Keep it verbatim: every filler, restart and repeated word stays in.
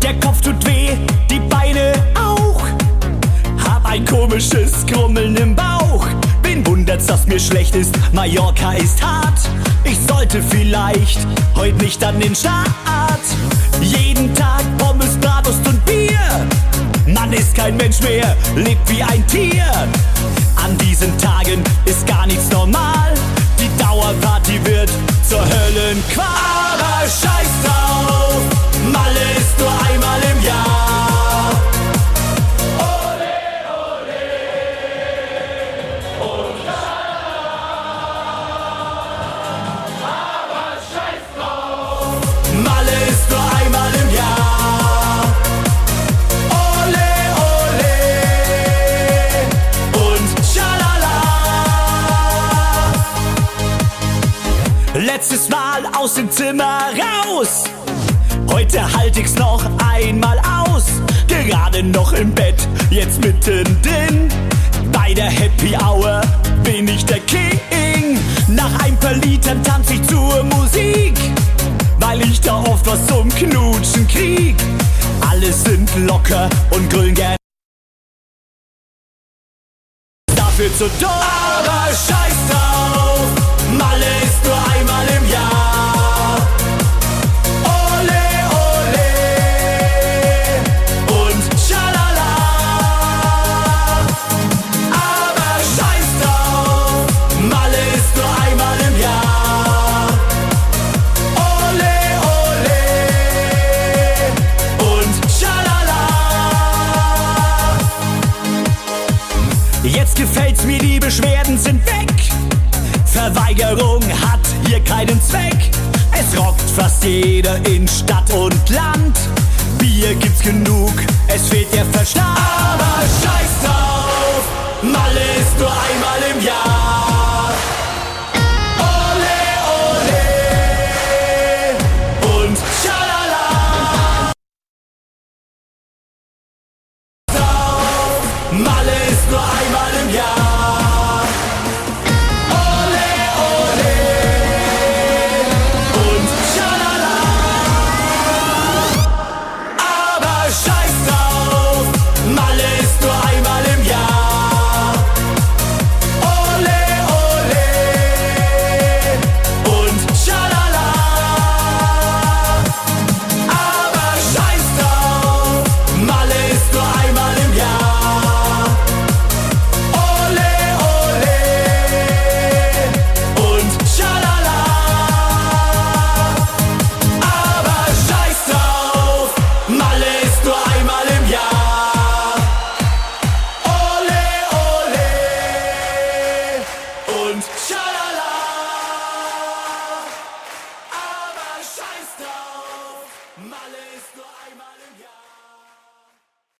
Der Kopf tut weh, die Beine auch. Hab ein komisches Grummeln im Bauch. Wen wundert's, dass mir schlecht ist? Mallorca ist hart. Ich sollte vielleicht heute nicht an den Start. Jeden Tag Pommes, Bratwurst und Bier. Man ist kein Mensch mehr, lebt wie ein Tier. An diesen Tagen ist gar nichts normal. Die Dauerparty wird zur Höllenqual. Aber scheiß drauf, Malle ist nur einmal im Jahr. Ole, ole, und aber scheiß drauf, Malle ist nur einmal im Jahr. Ole, ole, und schalala. Letztes Mal aus dem Zimmer raus. Heute halt ich's noch einmal aus. Gerade noch im Bett, jetzt mittendrin. Bei der Happy Hour bin ich der King. Nach ein paar Litern tanz ich zur Musik, weil ich da oft was zum Knutschen krieg. Alle sind locker und grüllen gern. Dafür zu doof. Aber scheiß drauf, Malle ist nur einmal im Jahr. Ole, ole, und schalala. Aber scheiß drauf, Malle ist nur einmal im Jahr. Ole, ole, und schalala. Jetzt gefällt's mir, die Beschwerden sind weg. Verweigerung hat hier keinen Zweck. Es rockt fast jeder in Stadt und Land. Bier gibt's genug, es fehlt der Verstand.